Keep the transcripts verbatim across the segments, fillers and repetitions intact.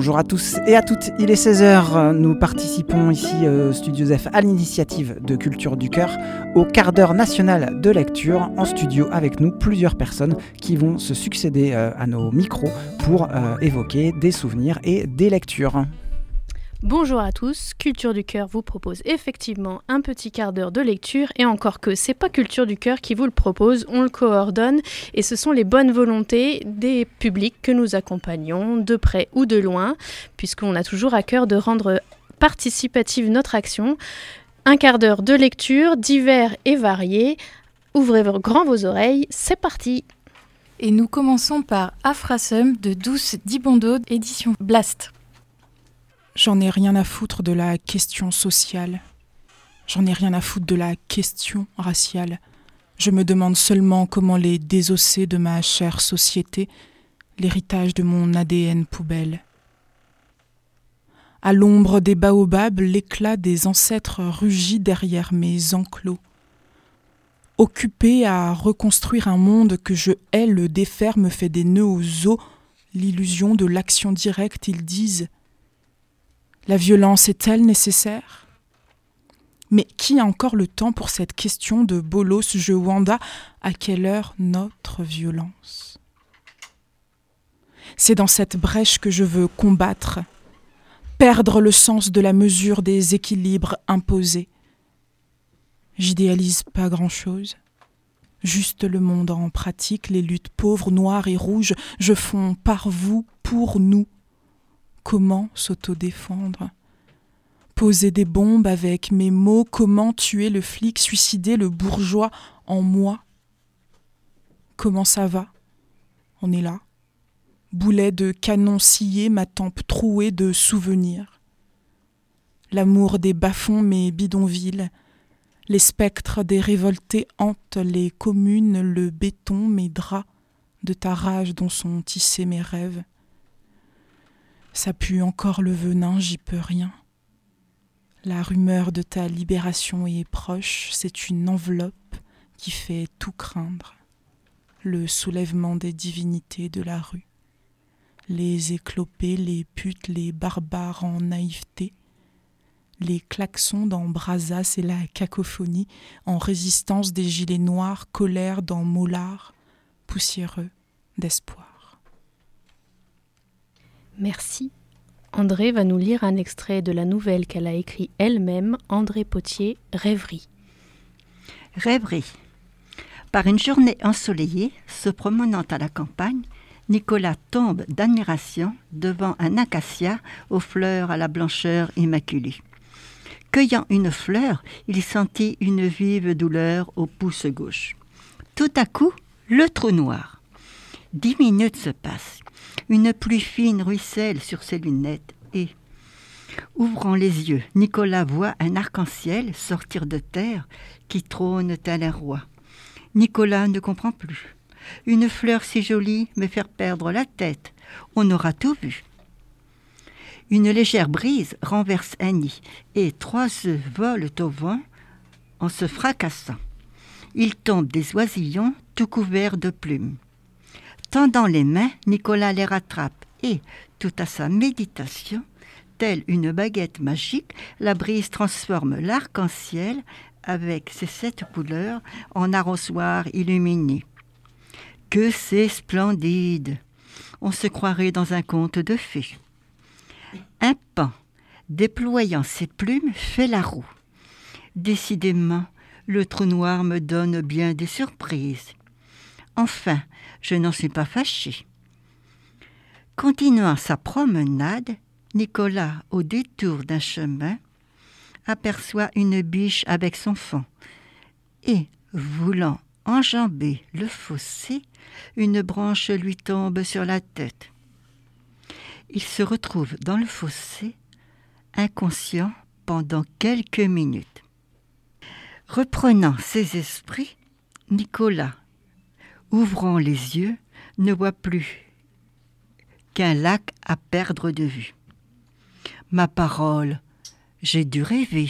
Bonjour à tous et à toutes, il est seize heures, nous participons ici au Studio Zef à l'initiative de Culture du Cœur au quart d'heure national de lecture. En studio avec nous, plusieurs personnes qui vont se succéder à nos micros pour euh, évoquer des souvenirs et des lectures. Bonjour à tous, Culture du Cœur vous propose effectivement un petit quart d'heure de lecture et encore que c'est pas Culture du Cœur qui vous le propose, on le coordonne et ce sont les bonnes volontés des publics que nous accompagnons de près ou de loin puisqu'on a toujours à cœur de rendre participative notre action. Un quart d'heure de lecture divers et variés, ouvrez grand vos oreilles, c'est parti. Et nous commençons par Afrasum de Douce Dibondo, édition Blast. J'en ai rien à foutre de la question sociale. J'en ai rien à foutre de la question raciale. Je me demande seulement comment les désosser de ma chère société, l'héritage de mon A D N poubelle. À l'ombre des baobabs, l'éclat des ancêtres rugit derrière mes enclos. Occupé à reconstruire un monde que je hais, le défaire me fait des nœuds aux os. L'illusion de l'action directe, ils disent « La violence est-elle nécessaire ?» Mais qui a encore le temps pour cette question de bolos je Wanda? À quelle heure notre violence? C'est dans cette brèche que je veux combattre, perdre le sens de la mesure des équilibres imposés. J'idéalise pas grand-chose, juste le monde en pratique, les luttes pauvres, noires et rouges, je fonds par vous, pour nous. Comment s'autodéfendre? Poser des bombes avec mes mots, comment tuer le flic, suicider le bourgeois en moi? Comment ça va? On est là. Boulet de canon scié, ma tempe trouée de souvenirs. L'amour des bas-fonds, mes bidonvilles. Les spectres des révoltés hantent les communes, le béton, mes draps, de ta rage dont sont tissés mes rêves. Ça pue encore le venin, j'y peux rien. La rumeur de ta libération est proche, c'est une enveloppe qui fait tout craindre. Le soulèvement des divinités de la rue. Les éclopés, les putes, les barbares en naïveté. Les klaxons dans Brazas et la cacophonie, en résistance des gilets noirs, colère dans Mollard, poussiéreux d'espoir. Merci. André va nous lire un extrait de la nouvelle qu'elle a écrite elle-même, André Potier, Rêverie. Rêverie. Par une journée ensoleillée, se promenant à la campagne, Nicolas tombe d'admiration devant un acacia aux fleurs à la blancheur immaculée. Cueillant une fleur, il sentit une vive douleur au pouce gauche. Tout à coup, le trou noir. Dix minutes se passent. Une pluie fine ruisselle sur ses lunettes et, ouvrant les yeux, Nicolas voit un arc-en-ciel sortir de terre qui trône tel un roi. Nicolas ne comprend plus. Une fleur si jolie me fait perdre la tête. On aura tout vu. Une légère brise renverse un nid et trois œufs volent au vent en se fracassant. Il tombe des oisillons tout couverts de plumes. Tendant les mains, Nicolas les rattrape et, tout à sa méditation, telle une baguette magique, la brise transforme l'arc-en-ciel avec ses sept couleurs en arrosoir illuminé. Que c'est splendide! On se croirait dans un conte de fées. Un paon, déployant ses plumes, fait la roue. Décidément, le trou noir me donne bien des surprises. Enfin, je n'en suis pas fâchée. Continuant sa promenade, Nicolas, au détour d'un chemin, aperçoit une biche avec son faon et, voulant enjamber le fossé, une branche lui tombe sur la tête. Il se retrouve dans le fossé, inconscient pendant quelques minutes. Reprenant ses esprits, Nicolas, ouvrant les yeux, ne voit plus qu'un lac à perdre de vue. Ma parole, j'ai dû rêver.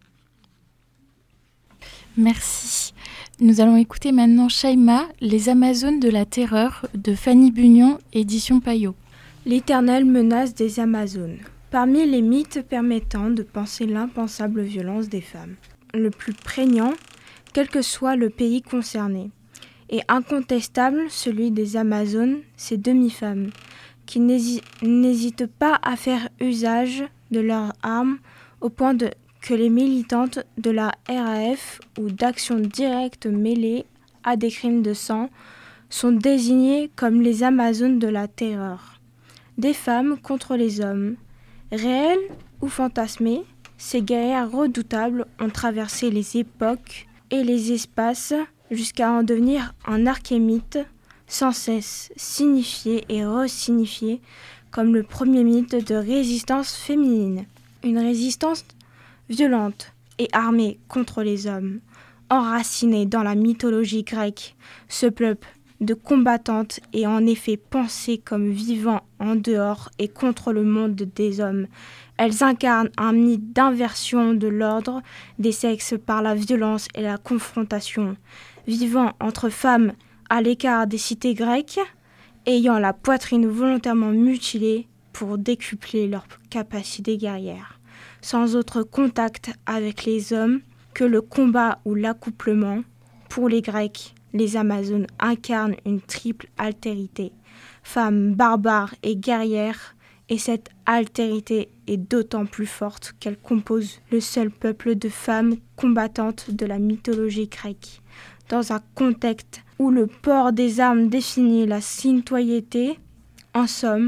Merci. Nous allons écouter maintenant Shaima, Les Amazones de la Terreur de Fanny Bugnon, édition Payot. L'éternelle menace des Amazones. Parmi les mythes permettant de penser l'impensable violence des femmes, le plus prégnant, quel que soit le pays concerné, est incontestable celui des Amazones, ces demi-femmes, qui n'hési- n'hésitent pas à faire usage de leurs armes au point de, que les militantes de la R A F ou d'actions directes mêlées à des crimes de sang sont désignées comme les Amazones de la terreur. Des femmes contre les hommes. Réelles ou fantasmées, ces guerrières redoutables ont traversé les époques et les espaces jusqu'à en devenir un archémythe sans cesse signifié et resignifié comme le premier mythe de résistance féminine. Une résistance violente et armée contre les hommes, enracinée dans la mythologie grecque. Ce peuple de combattantes est en effet pensé comme vivant en dehors et contre le monde des hommes. Elles incarnent un mythe d'inversion de l'ordre des sexes par la violence et la confrontation. Vivant entre femmes à l'écart des cités grecques, ayant la poitrine volontairement mutilée pour décupler leur capacité guerrière, sans autre contact avec les hommes que le combat ou l'accouplement. Pour les Grecs, les Amazones incarnent une triple altérité, femmes barbares et guerrières, et cette altérité est d'autant plus forte qu'elle compose le seul peuple de femmes combattantes de la mythologie grecque. Dans un contexte où le port des armes définit la citoyenneté, en somme,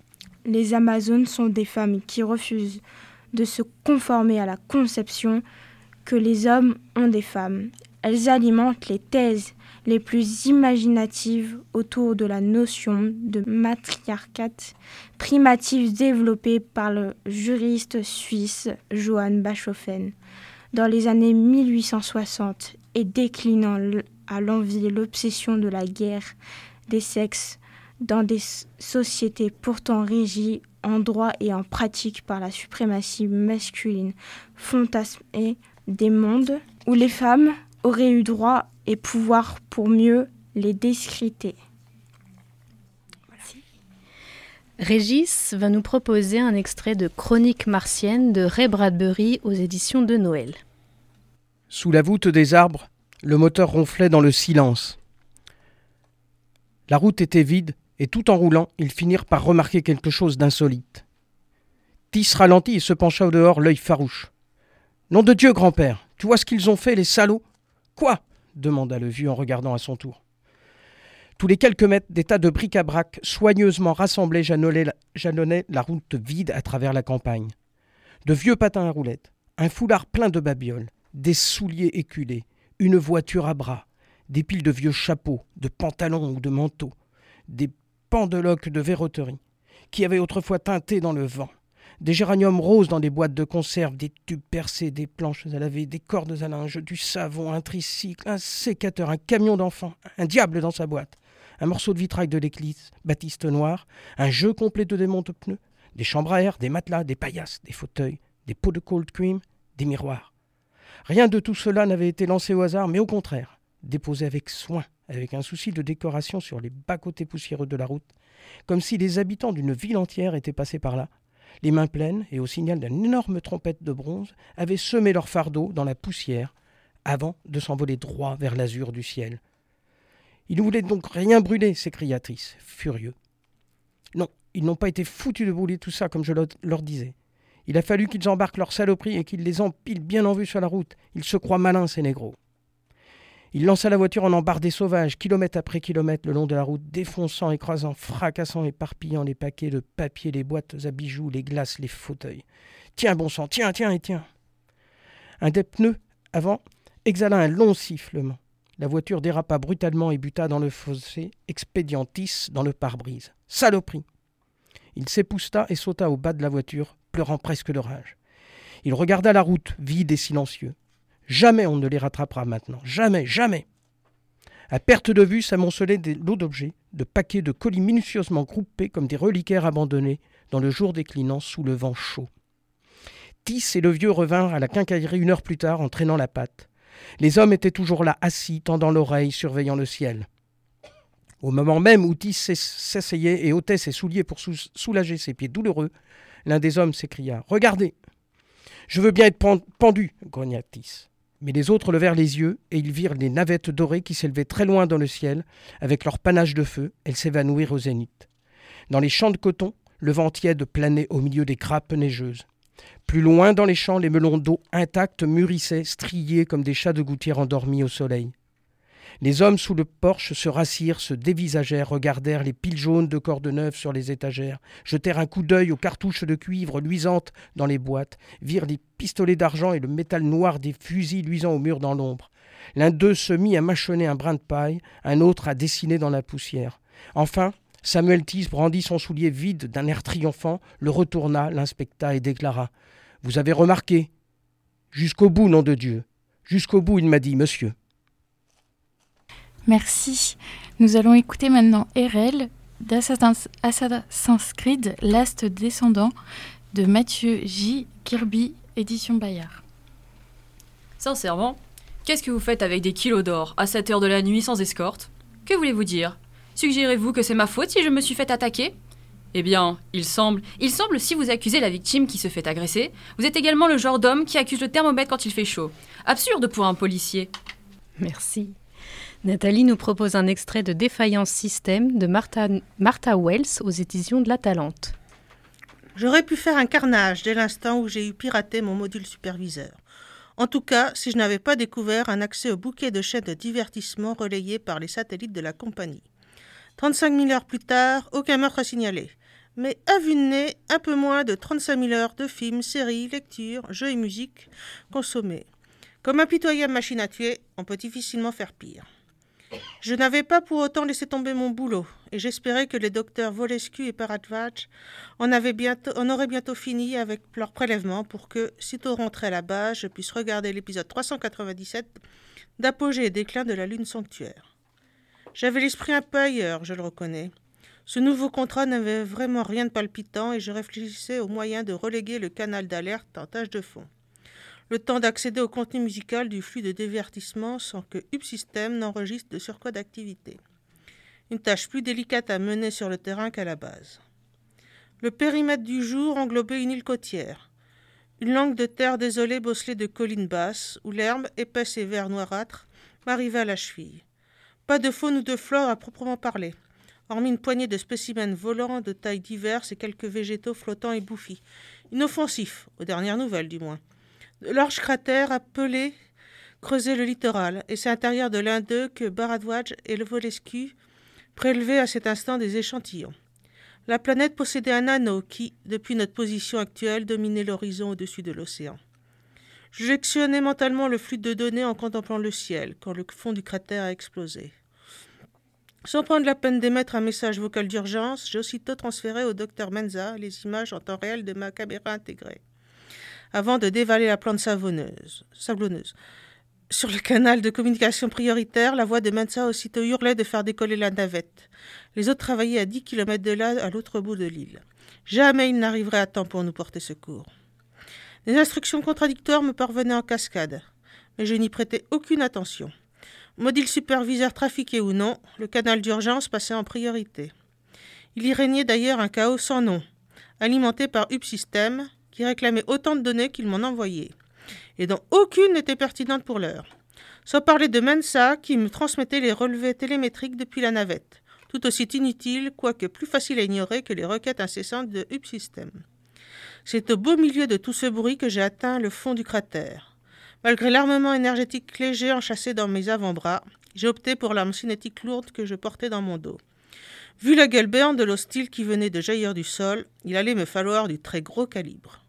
les Amazones sont des femmes qui refusent de se conformer à la conception que les hommes ont des femmes. Elles alimentent les thèses les plus imaginatives autour de la notion de matriarcat primative développée par le juriste suisse Johann Bachofen dans les années mille huit cent soixante et déclinant à l'envi l'obsession de la guerre des sexes dans des sociétés pourtant régies en droit et en pratique par la suprématie masculine fantasmée des mondes où les femmes auraient eu droit et pouvoir pour mieux les discréter. Merci. Régis va nous proposer un extrait de Chronique martienne de Ray Bradbury aux éditions de Noël. Sous la voûte des arbres, le moteur ronflait dans le silence. La route était vide et tout en roulant, ils finirent par remarquer quelque chose d'insolite. Tis ralentit et se pencha au dehors, l'œil farouche. « Nom de Dieu, grand-père, tu vois ce qu'ils ont fait, les salauds ?»« Quoi ?» demanda le vieux en regardant à son tour. Tous les quelques mètres, des tas de bric-à-brac soigneusement rassemblés jalonnaient la, jalonnaient la route vide à travers la campagne. De vieux patins à roulettes, un foulard plein de babioles, des souliers éculés, une voiture à bras, des piles de vieux chapeaux, de pantalons ou de manteaux, des pendeloques de verroterie, qui avaient autrefois teinté dans le vent, des géraniums roses dans des boîtes de conserve, des tubes percés, des planches à laver, des cordes à linge, du savon, un tricycle, un sécateur, un camion d'enfant, un diable dans sa boîte, un morceau de vitrail de l'église, baptiste noire, un jeu complet de démonte-pneus, des chambres à air, des matelas, des paillasses, des fauteuils, des pots de cold cream, des miroirs. Rien de tout cela n'avait été lancé au hasard, mais au contraire, déposé avec soin, avec un souci de décoration sur les bas-côtés poussiéreux de la route, comme si les habitants d'une ville entière étaient passés par là, les mains pleines et au signal d'une énorme trompette de bronze, avaient semé leur fardeau dans la poussière avant de s'envoler droit vers l'azur du ciel. Ils ne voulaient donc rien brûler, s'écria-t-il, furieux. Non, ils n'ont pas été foutus de brûler tout ça comme je leur disais. Il a fallu qu'ils embarquent leurs saloperies et qu'ils les empilent bien en vue sur la route. Ils se croient malins, ces négros. Il lança la voiture en embardée sauvage, kilomètre après kilomètre le long de la route, défonçant, écrasant, fracassant, éparpillant les paquets de papier, les boîtes à bijoux, les glaces, les fauteuils. Tiens, bon sang, tiens, tiens et tiens. Un des pneus avant exhala un long sifflement. La voiture dérapa brutalement et buta dans le fossé, expédiant Tis dans le pare-brise. Saloperie! Il s'épousta et sauta au bas de la voiture, pleurant presque de rage. Il regarda la route, vide et silencieux. Jamais on ne les rattrapera maintenant. Jamais, jamais. À perte de vue s'amoncelaient des lots d'objets, de paquets de colis minutieusement groupés comme des reliquaires abandonnés dans le jour déclinant sous le vent chaud. Tis et le vieux revinrent à la quincaillerie une heure plus tard en traînant la patte. Les hommes étaient toujours là, assis, tendant l'oreille, surveillant le ciel. Au moment même où Tis s'asseyait et ôtait ses souliers pour sou- soulager ses pieds douloureux, l'un des hommes s'écria « Regardez ! Je veux bien être pendu !» grogna Tis. Mais les autres levèrent les yeux et ils virent les navettes dorées qui s'élevaient très loin dans le ciel, avec leur panache de feu, elles s'évanouirent au zénith. Dans les champs de coton, le vent tiède planait au milieu des grappes neigeuses. Plus loin dans les champs, les melons d'eau intacts mûrissaient, striés comme des chats de gouttière endormis au soleil. Les hommes sous le porche se rassirent, se dévisagèrent, regardèrent les piles jaunes de cordes neuves sur les étagères, jetèrent un coup d'œil aux cartouches de cuivre luisantes dans les boîtes, virent les pistolets d'argent et le métal noir des fusils luisant au mur dans l'ombre. L'un d'eux se mit à mâchonner un brin de paille, un autre à dessiner dans la poussière. Enfin, Samuel Tis brandit son soulier vide d'un air triomphant, le retourna, l'inspecta et déclara « Vous avez remarqué ? Jusqu'au bout, nom de Dieu. Jusqu'au bout, il m'a dit, monsieur. » Merci. Nous allons écouter maintenant Erel d'Assassin's Creed Last Descendant de Mathieu J. Kirby, édition Bayard. Sincèrement, qu'est-ce que vous faites avec des kilos d'or à sept heures de la nuit sans escorte ? Que voulez-vous dire ? Suggérez-vous que c'est ma faute si je me suis fait attaquer ? Eh bien, il semble, il semble si vous accusez la victime qui se fait agresser, vous êtes également le genre d'homme qui accuse le thermomètre quand il fait chaud. Absurde pour un policier. Merci. Nathalie nous propose un extrait de Défaillance Système de Martha, Martha Wells aux éditions de La Talente. J'aurais pu faire un carnage dès l'instant où j'ai eu piraté mon module superviseur. En tout cas, si je n'avais pas découvert un accès au bouquet de chaînes de divertissement relayées par les satellites de la compagnie. trente-cinq mille heures plus tard, aucun meurtre à signaler. Mais à vue de nez, un peu moins de trente-cinq mille heures de films, séries, lectures, jeux et musique consommés. Comme impitoyable machine à tuer, on peut difficilement faire pire. Je n'avais pas pour autant laissé tomber mon boulot, et j'espérais que les docteurs Volescu et Paradvaj en, avaient bientôt, en auraient bientôt fini avec leur prélèvement pour que, sitôt rentré à la base, je puisse regarder l'épisode trois cent quatre-vingt-dix-sept d'Apogée et déclin de la Lune sanctuaire. J'avais l'esprit un peu ailleurs, je le reconnais. Ce nouveau contrat n'avait vraiment rien de palpitant et je réfléchissais aux moyens de reléguer le canal d'alerte en tâche de fond. Le temps d'accéder au contenu musical du flux de divertissement sans que UpSystem n'enregistre de surcroît d'activité. Une tâche plus délicate à mener sur le terrain qu'à la base. Le périmètre du jour englobait une île côtière. Une langue de terre désolée bosselée de collines basses, où l'herbe, épaisse et vert noirâtre, m'arrivait à la cheville. Pas de faune ou de flore à proprement parler, hormis une poignée de spécimens volants de tailles diverses et quelques végétaux flottants et bouffis. Inoffensifs, aux dernières nouvelles du moins. De larges cratères appelés creusaient le littoral, et c'est à l'intérieur de l'un d'eux que Bharadwaj et le Volescu prélevaient à cet instant des échantillons. La planète possédait un anneau qui, depuis notre position actuelle, dominait l'horizon au-dessus de l'océan. Je lectionnais mentalement le flux de données en contemplant le ciel, quand le fond du cratère a explosé. Sans prendre la peine d'émettre un message vocal d'urgence, j'ai aussitôt transféré au docteur Menza les images en temps réel de ma caméra intégrée, avant de dévaler la plante savonneuse, sablonneuse. Sur le canal de communication prioritaire, la voix de Menza aussitôt hurlait de faire décoller la navette. Les autres travaillaient à dix kilomètres de là, à l'autre bout de l'île. Jamais ils n'arriveraient à temps pour nous porter secours. Des instructions contradictoires me parvenaient en cascade, mais je n'y prêtais aucune attention. Module superviseur trafiqué ou non, le canal d'urgence passait en priorité. Il y régnait d'ailleurs un chaos sans nom, alimenté par UpSystem, qui réclamait autant de données qu'il m'en envoyait, et dont aucune n'était pertinente pour l'heure. Sans parler de Mensa, qui me transmettait les relevés télémétriques depuis la navette, tout aussi inutile, quoique plus facile à ignorer que les requêtes incessantes de UpSystem. C'est au beau milieu de tout ce bruit que j'ai atteint le fond du cratère. Malgré l'armement énergétique léger enchâssé dans mes avant-bras, j'ai opté pour l'arme cinétique lourde que je portais dans mon dos. Vu la gueule béante de l'hostile qui venait de jaillir du sol, il allait me falloir du très gros calibre.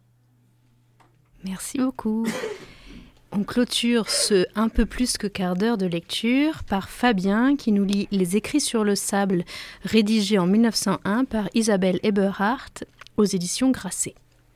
Merci beaucoup. On clôture ce un peu plus que quart d'heure de lecture par Fabien qui nous lit Les Écrits sur le sable, rédigé en mille neuf cent un par Isabelle Eberhardt aux éditions Grasset.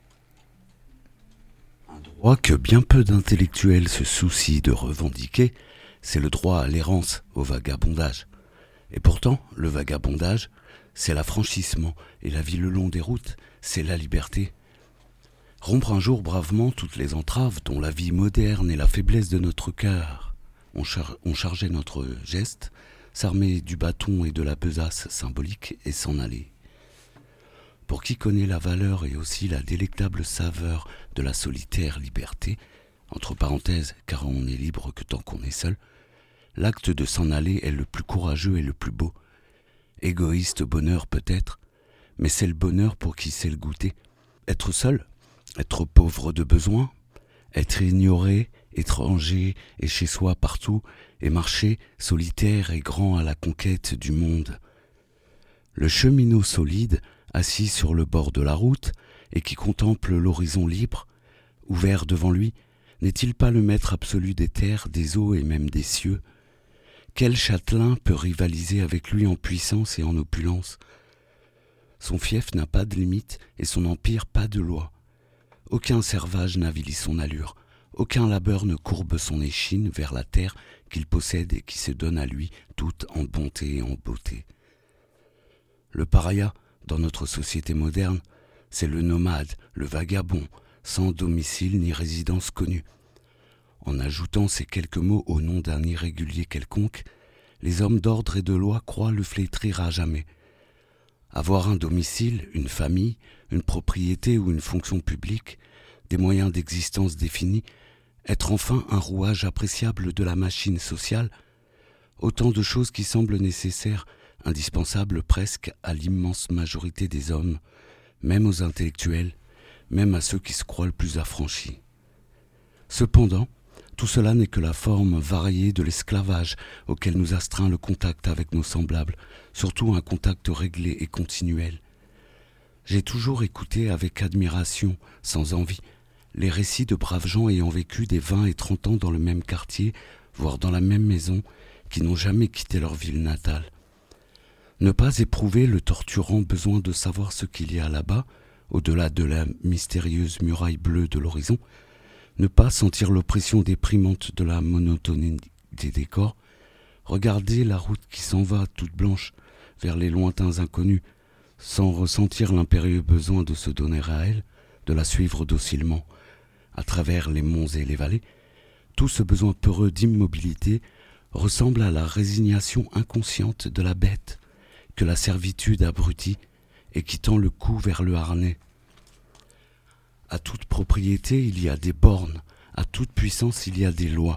Un droit que bien peu d'intellectuels se soucient de revendiquer, c'est le droit à l'errance, au vagabondage. Et pourtant, le vagabondage, c'est l'affranchissement, et la vie le long des routes, c'est la liberté. Rompre un jour bravement toutes les entraves dont la vie moderne et la faiblesse de notre cœur ont, char- ont chargé notre geste, s'armer du bâton et de la besace symbolique et s'en aller. Pour qui connaît la valeur et aussi la délectable saveur de la solitaire liberté, entre parenthèses, car on n'est libre que tant qu'on est seul, l'acte de s'en aller est le plus courageux et le plus beau. Égoïste bonheur peut-être, mais c'est le bonheur pour qui sait le goûter. Être seul, être pauvre de besoin, être ignoré, étranger et chez soi partout, et marcher solitaire et grand à la conquête du monde. Le cheminot solide, assis sur le bord de la route, et qui contemple l'horizon libre, ouvert devant lui, n'est-il pas le maître absolu des terres, des eaux et même des cieux? Quel châtelain peut rivaliser avec lui en puissance et en opulence? Son fief n'a pas de limite et son empire pas de loi. Aucun servage n'avilit son allure, aucun labeur ne courbe son échine vers la terre qu'il possède et qui se donne à lui toute en bonté et en beauté. Le paria, dans notre société moderne, c'est le nomade, le vagabond, sans domicile ni résidence connue. En ajoutant ces quelques mots au nom d'un irrégulier quelconque, les hommes d'ordre et de loi croient le flétrir à jamais. Avoir un domicile, une famille, une propriété ou une fonction publique, des moyens d'existence définis, être enfin un rouage appréciable de la machine sociale, autant de choses qui semblent nécessaires, indispensables presque à l'immense majorité des hommes, même aux intellectuels, même à ceux qui se croient le plus affranchis. Cependant, tout cela n'est que la forme variée de l'esclavage auquel nous astreint le contact avec nos semblables, surtout un contact réglé et continuel. J'ai toujours écouté avec admiration, sans envie, les récits de braves gens ayant vécu des vingt et trente ans dans le même quartier, voire dans la même maison, qui n'ont jamais quitté leur ville natale. Ne pas éprouver le torturant besoin de savoir ce qu'il y a là-bas, au-delà de la mystérieuse muraille bleue de l'horizon, ne pas sentir l'oppression déprimante de la monotonie des décors, regarder la route qui s'en va toute blanche vers les lointains inconnus, sans ressentir l'impérieux besoin de se donner à elle, de la suivre docilement, à travers les monts et les vallées, tout ce besoin peureux d'immobilité ressemble à la résignation inconsciente de la bête que la servitude abrutit et qui tend le cou vers le harnais. À toute propriété, il y a des bornes, à toute puissance, il y a des lois.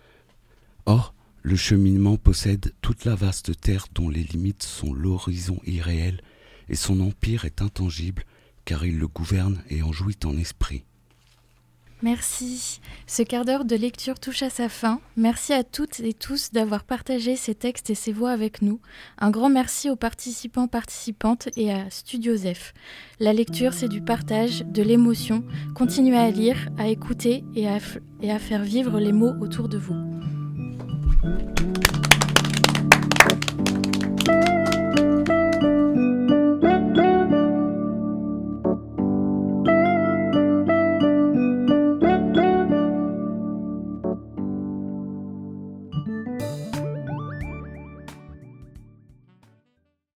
Or, le cheminement possède toute la vaste terre dont les limites sont l'horizon irréel et son empire est intangible car il le gouverne et en jouit en esprit. Merci. Ce quart d'heure de lecture touche à sa fin. Merci à toutes et tous d'avoir partagé ces textes et ces voix avec nous. Un grand merci aux participants, participantes et à Studio Zeph. La lecture, c'est du partage, de l'émotion. Continuez à lire, à écouter et à, f- et à faire vivre les mots autour de vous.